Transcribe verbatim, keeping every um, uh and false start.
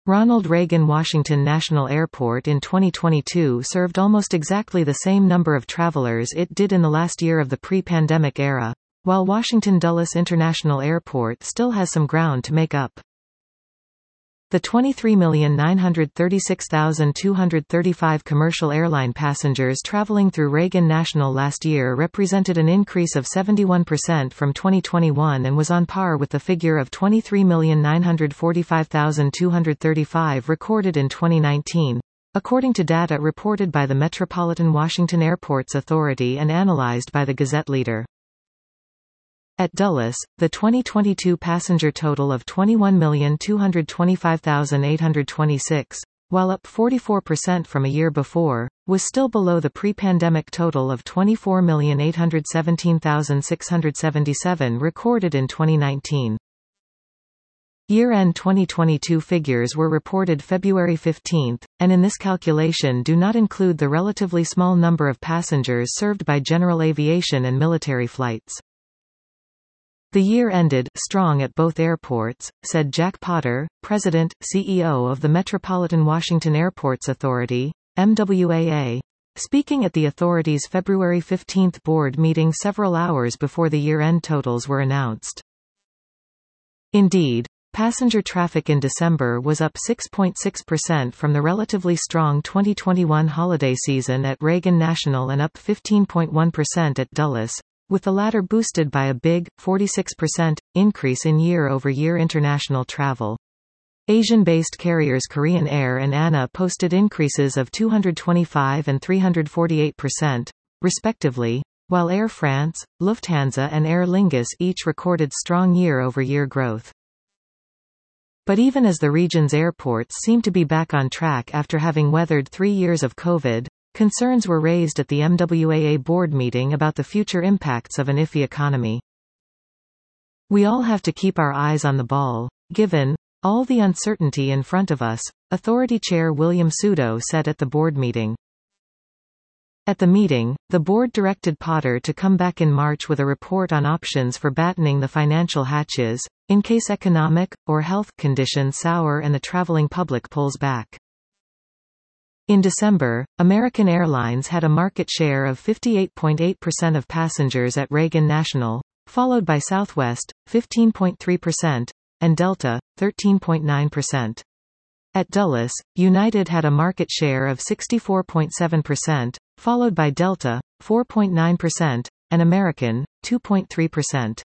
Ronald Reagan Washington National Airport in twenty twenty-two served almost exactly the same number of travelers it did in the last year of the pre-pandemic era, while Washington Dulles International Airport still has some ground to make up. The twenty-three million nine hundred thirty-six thousand two hundred thirty-five commercial airline passengers traveling through Reagan National last year represented an increase of seventy-one percent from twenty twenty-one and was on par with the figure of twenty-three million nine hundred forty-five thousand two hundred thirty-five recorded in twenty nineteen, according to data reported by the Metropolitan Washington Airports Authority and analyzed by the Gazette Leader. At Dulles, the twenty twenty-two passenger total of twenty-one million two hundred twenty-five thousand eight hundred twenty-six, while up forty-four percent from a year before, was still below the pre-pandemic total of twenty-four million eight hundred seventeen thousand six hundred seventy-seven recorded in twenty nineteen. Year-end twenty twenty-two figures were reported February fifteenth, and in this calculation do not include the relatively small number of passengers served by general aviation and military flights. The year ended strong at both airports, said Jack Potter, President, C E O of the Metropolitan Washington Airports Authority, M W A A, speaking at the authority's February fifteenth board meeting several hours before the year-end totals were announced. Indeed, passenger traffic in December was up six point six percent from the relatively strong twenty twenty-one holiday season at Reagan National and up fifteen point one percent at Dulles, with the latter boosted by a big, forty-six percent, increase in year-over-year international travel. Asian-based carriers Korean Air and A N A posted increases of two hundred twenty-five and three hundred forty-eight percent, respectively, while Air France, Lufthansa and Aer Lingus each recorded strong year-over-year growth. But even as the region's airports seem to be back on track after having weathered three years of COVID, concerns were raised at the M W A A board meeting about the future impacts of an iffy economy. We all have to keep our eyes on the ball, given all the uncertainty in front of us, Authority Chair William Sudo said at the board meeting. At the meeting, the board directed Potter to come back in March with a report on options for battening the financial hatches, in case economic or health conditions sour and the traveling public pulls back. In December, American Airlines had a market share of fifty-eight point eight percent of passengers at Reagan National, followed by Southwest, fifteen point three percent, and Delta, thirteen point nine percent. At Dulles, United had a market share of sixty-four point seven percent, followed by Delta, four point nine percent, and American, two point three percent.